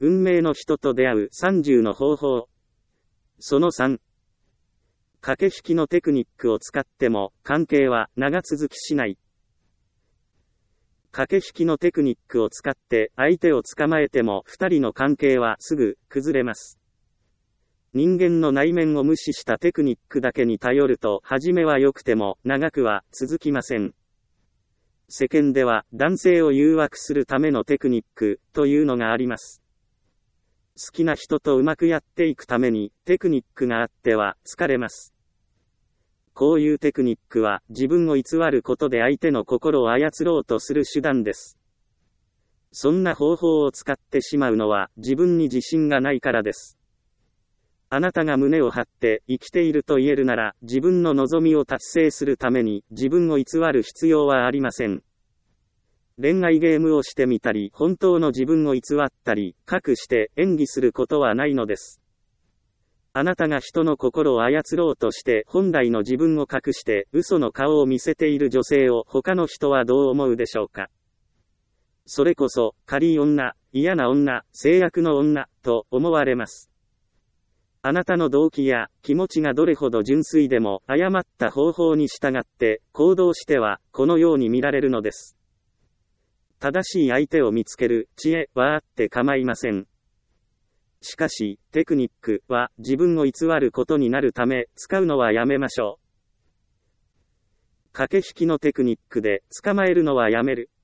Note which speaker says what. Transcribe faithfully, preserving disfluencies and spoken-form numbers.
Speaker 1: 運命の人と出会うさんじゅうの方法。そのさん。駆け引きのテクニックを使っても関係は長続きしない。駆け引きのテクニックを使って相手を捕まえても二人の関係はすぐ崩れます。人間の内面を無視したテクニックだけに頼ると初めは良くても長くは続きません。世間では男性を誘惑するためのテクニックというのがあります。好きな人とうまくやっていくためにテクニックがあっては疲れます。こういうテクニックは自分を偽ることで相手の心を操ろうとする手段です。そんな方法を使ってしまうのは自分に自信がないからです。あなたが胸を張って生きていると言えるなら自分の望みを達成するために自分を偽る必要はありません。恋愛ゲームをしてみたり本当の自分を偽ったり隠して演技することはないのです。あなたが人の心を操ろうとして本来の自分を隠して嘘の顔を見せている女性を他の人はどう思うでしょうか。それこそ軽い女、嫌な女、制約の女と思われます。あなたの動機や気持ちがどれほど純粋でも誤った方法に従って行動してはこのように見られるのです。正しい相手を見つける知恵はあって構いません。しかし、テクニックは自分を偽ることになるため使うのはやめましょう。駆け引きのテクニックで捕まえるのはやめる。